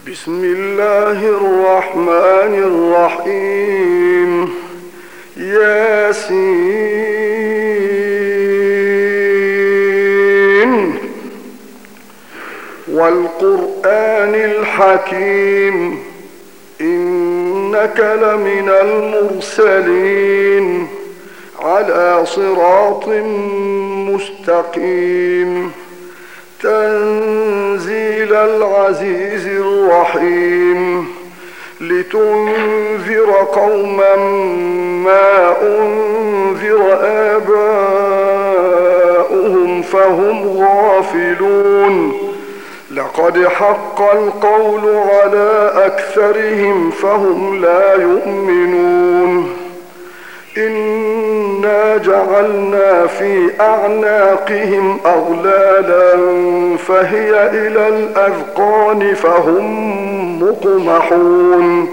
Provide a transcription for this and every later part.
بسم الله الرحمن الرحيم. ياسين والقرآن الحكيم إنك لمن المرسلين على صراط مستقيم تنزيل العزيز الرحيم لتنذر قوما ما أنذر آباؤهم فهم غافلون لقد حق القول على أكثرهم فهم لا يؤمنون إنا جعلنا في أعناقهم أغلالا فهي إلى الأذقان فهم مقمحون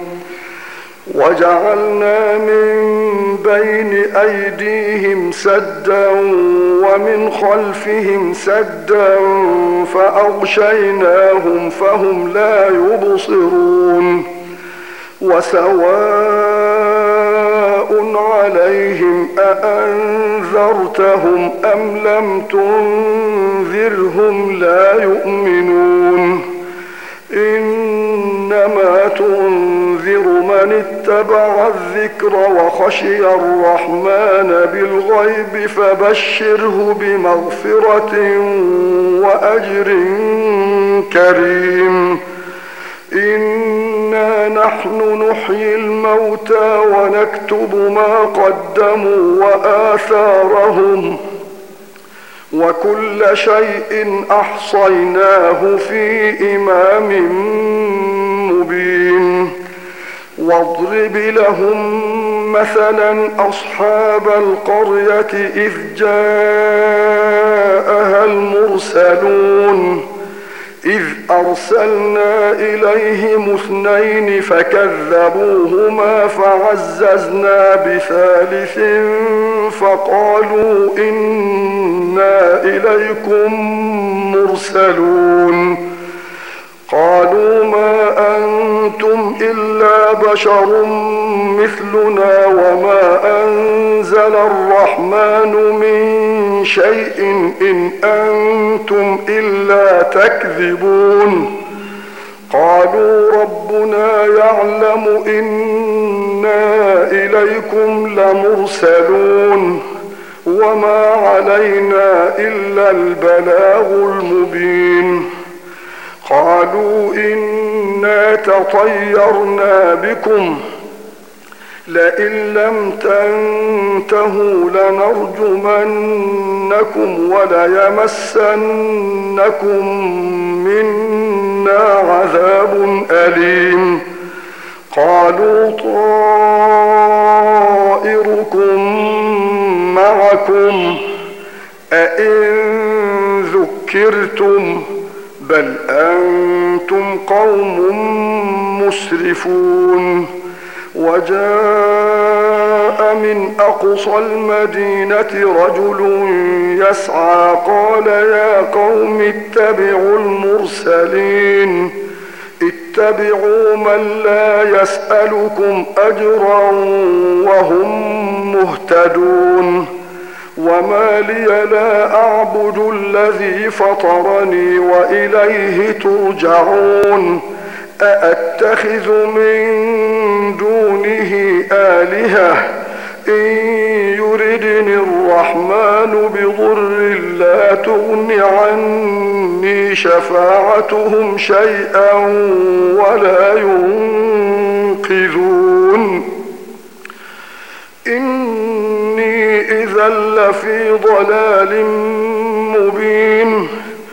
وجعلنا من بين أيديهم سدا ومن خلفهم سدا فأغشيناهم فهم لا يبصرون وسواء عليهم أأنذرتهم أم لم تنذرهم لا يؤمنون إنما تنذر من اتبع الذكر وخشي الرحمن بالغيب فبشره بمغفرة وأجر كريم إنا نحن نحيي الموتى ونكتب ما قدموا وآثارهم وكل شيء أحصيناه في إمام مبين واضرب لهم مثلا أصحاب القرية إذ جاءها المرسلون إذ أرسلنا إليهم 2 فكذبوهما فعززنا بثالث فقالوا إنا إليكم مرسلون قالوا ما أنتم إلا بشر مثلنا وما أنزل الرحمن من شيء إن أنتم إلا تكذبون قالوا ربنا يعلم إنا إليكم لمرسلون وما علينا إلا البلاغ المبين قالوا إنا تطيرنا بكم لئن لم تنتهوا لنرجمنكم وليمسنكم منا عذاب أليم قالوا طائركم معكم أئن ذكرتم بل أنتم قوم مسرفون وجاء من أقصى المدينة رجل يسعى قال يا قوم اتبعوا المرسلين اتبعوا من لا يسألكم أجرا وهم مهتدون وما لي لا أعبد الذي فطرني وإليه ترجعون أأتخذ من دونه آلهة إن يردني الرحمن بضر لا تغن عني شفاعتهم شيئا ولا ينقذون إني إذا لفي ضلال مبين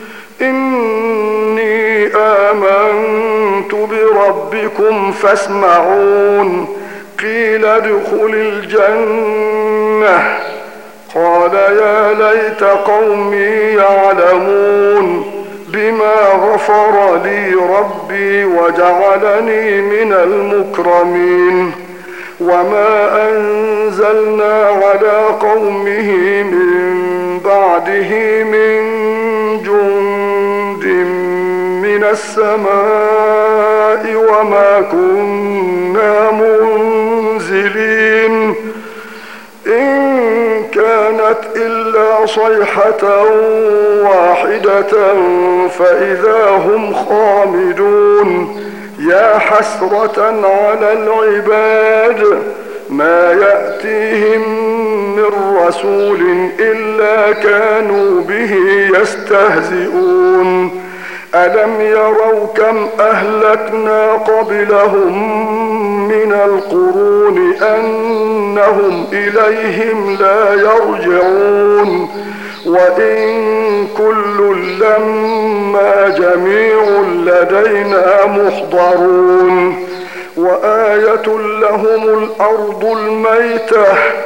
إني آمنت بربكم فاسمعون قيل ادخل الجنة قال يا ليت قومي يعلمون بما غفر لي ربي وجعلني من المكرمين وما أنزلنا على قومه من بعده من جند من السماء وما كنا منزلين إن كانت إلا صيحة واحدة فإذا هم خامدون يا حسرة على العباد ما يأتيهم من رسول إلا كانوا به يستهزئون ألم يروا كم أهلكنا قبلهم من القرون أنهم إليهم لا يرجعون وإن كل لما جميع لدينا محضرون وآية لهم الأرض الميتة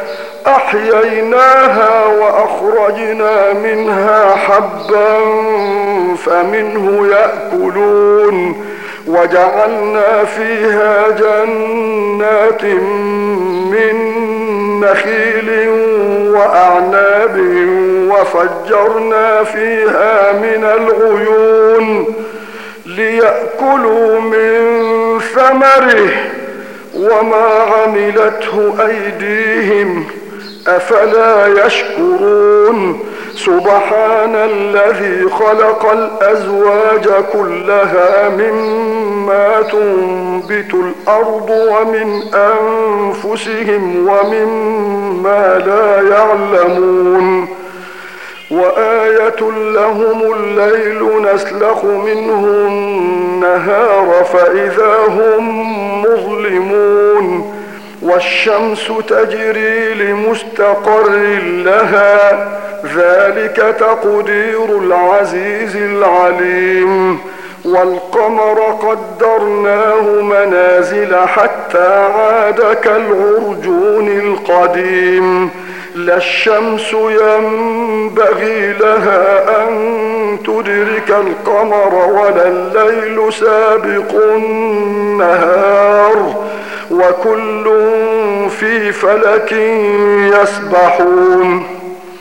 أحييناها وأخرجنا منها حبا فمنه يأكلون وجعلنا فيها جنات من نخيل وأعناب وفجرنا فيها من العيون ليأكلوا من ثمره وما عملته أيديهم أفلا يشكرون سبحان الذي خلق الأزواج كلها مما تنبت الأرض ومن أنفسهم ومما لا يعلمون وآية لهم الليل نسلخ منه النهار فإذا هم مظلمون والشمس تجري لمستقر لها ذلك تقدير العزيز العليم والقمر قدرناه منازل حتى عاد كالعرجون القديم لا الشمس ينبغي لها أن تدرك القمر ولا الليل سابق النهار وكل في فلك يسبحون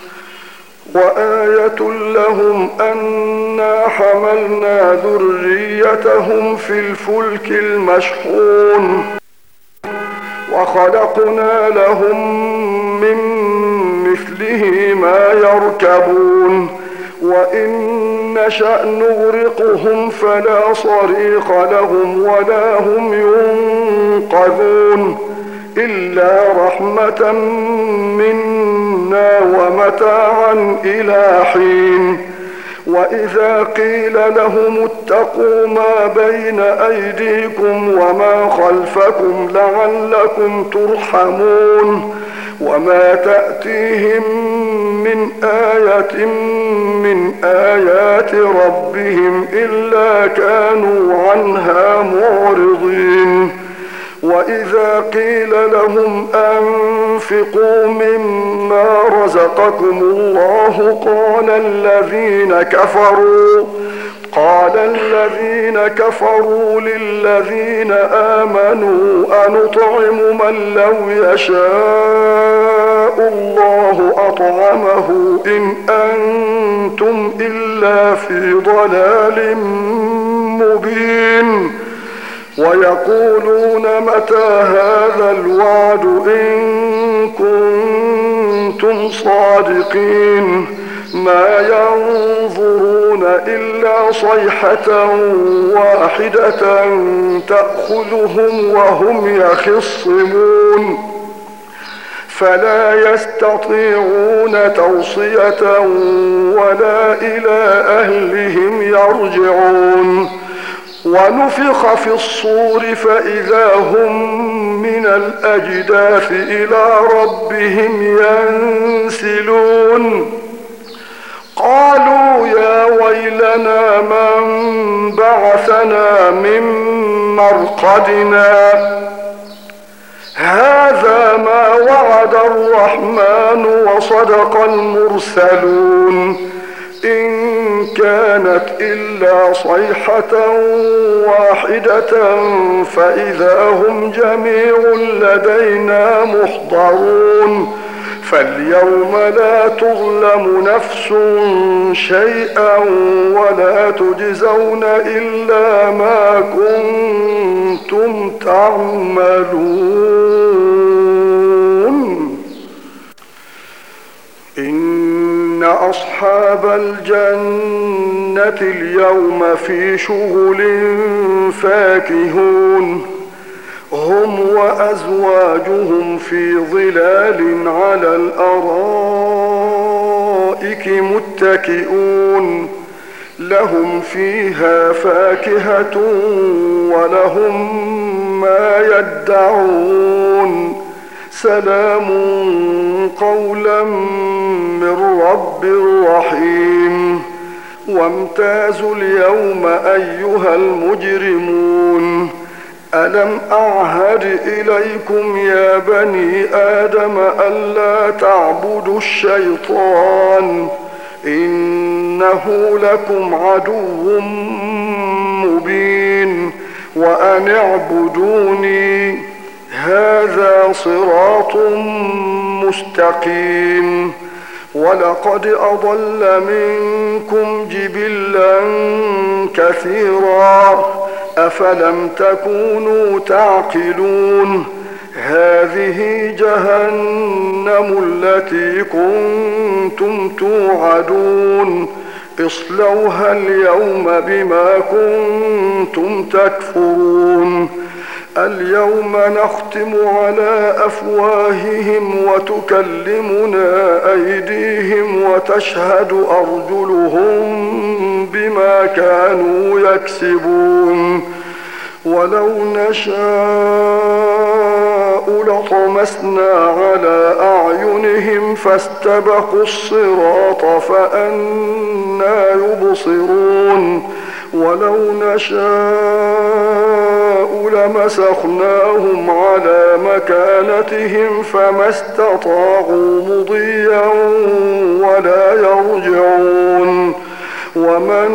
وآية لهم أنا حملنا ذريتهم في الفلك المشحون وخلقنا لهم من مثله ما يركبون وإن نشأ نغرقهم فلا صريخ لهم ولا هم ينقذون إلا رحمة منا ومتاعا إلى حين وإذا قيل لهم اتقوا ما بين أيديكم وما خلفكم لعلكم ترحمون وما تأتيهم من آية من آيات ربهم إلا كانوا عنها معرضين وإذا قيل لهم أنفقوا مما رزقكم الله قال الذين كفروا للذين آمنوا أنطعم من لو يشاء الله أطعمه إن أنتم إلا في ضلال مبين ويقولون متى هذا الوعد إن كنتم صادقين ما ينظرون إلا صيحة واحدة تأخذهم وهم يخصمون فلا يستطيعون توصية ولا إلى أهلهم يرجعون ونفخ في الصور فإذا هم من الأجداث إلى ربهم ينسلون قالوا يا ويلنا من بعثنا من مرقدنا هذا ما وعد الرحمن وصدق المرسلون إن كانت إلا صيحة واحدة فإذا هم جميع لدينا محضرون فاليوم لا تظلم نفس شيئا ولا تجزون إلا ما كنتم تعملون إن أصحاب الجنة اليوم في شغل فاكهون هم وأزواجهم في ظلال على الأرائك متكئون لهم فيها فاكهة ولهم ما يدعون سلام قولا من رب رحيم وامتازوا اليوم أيها المجرمون ألم أعهد إليكم يا بني آدم ألا تعبدوا الشيطان إنه لكم عدو مبين وأن اعبدوني هذا صراط مستقيم ولقد أضل منكم جبلا كثيرا أفلم تكونوا تعقلون هذه جهنم التي كنتم توعدون اصلوها اليوم بما كنتم تكفرون اليوم نختم على أفواههم وتكلمنا أيديهم وتشهد أرجلهم بما كانوا يكسبون ولو نشاء لطمسنا على أعينهم فاستبقوا الصراط فأنى يبصرون ولو نشاء لمسخناهم على مكانتهم فما استطاعوا مضيا ولا يرجعون ومن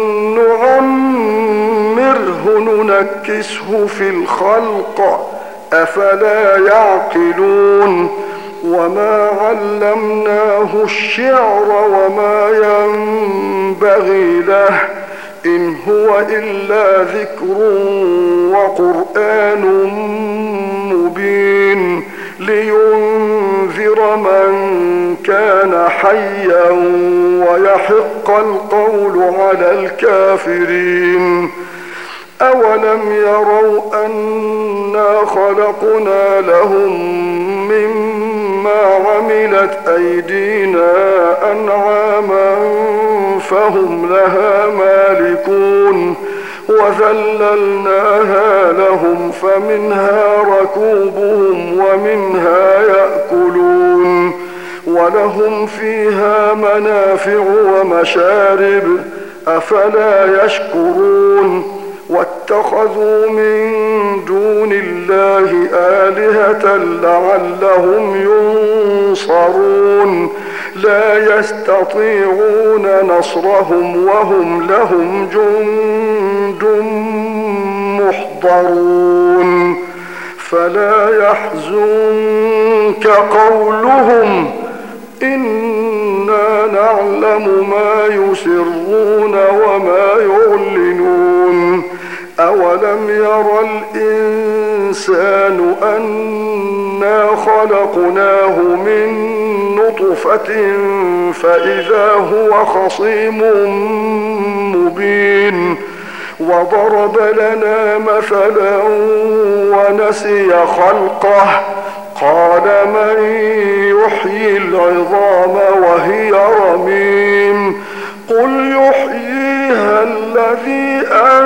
نعمره ننكسه في الخلق أفلا يعقلون وما علمناه الشعر وما ينبغي له إن هو إلا ذكر وقرآن مبين لينذر من كان حيا ويحق القول على الكافرين أولم يروا أنا خلقنا لهم مما عملت أيدينا أنعاما فهم لها مالكون وذللناها لهم فمنها ركوبهم ومنها يأكلون ولهم فيها منافع ومشارب أفلا يشكرون واتخذوا من دون الله آلهة لعلهم ينصرون لا يستطيعون نصرهم وهم لهم جند محضرون فلا يحزنك قولهم إنا نعلم ما يسرون وما يعلنون أولم ير الإنسان أنا خلقناه من نطفة فإذا هو خصيم مبين وضرب لنا مثلا ونسي خلقه قال من يحيي العظام وهي رميم قل يحييها الذي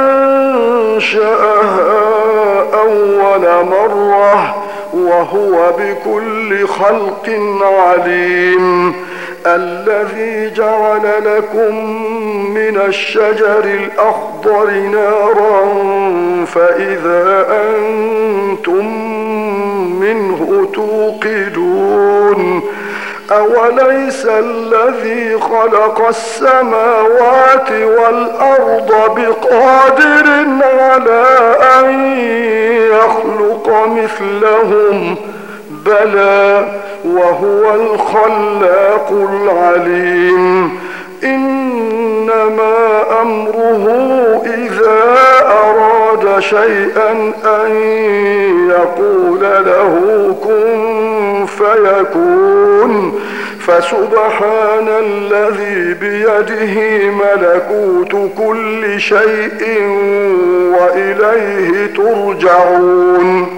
أنشأها أول مرة وهو بكل خلق عليم الذي جعل لكم من الشجر الأخضر نارا فإذا أنتم منه توقدون أوليس الذي خلق السماوات والأرض بقادر على أن يخلق مثلهم بلى وهو الخلاق العليم إنما أمره إذا أراد أراد شيئا أن يقول له كن فيكون. فسبحان الذي بيده ملكوت كل شيء وإليه ترجعون.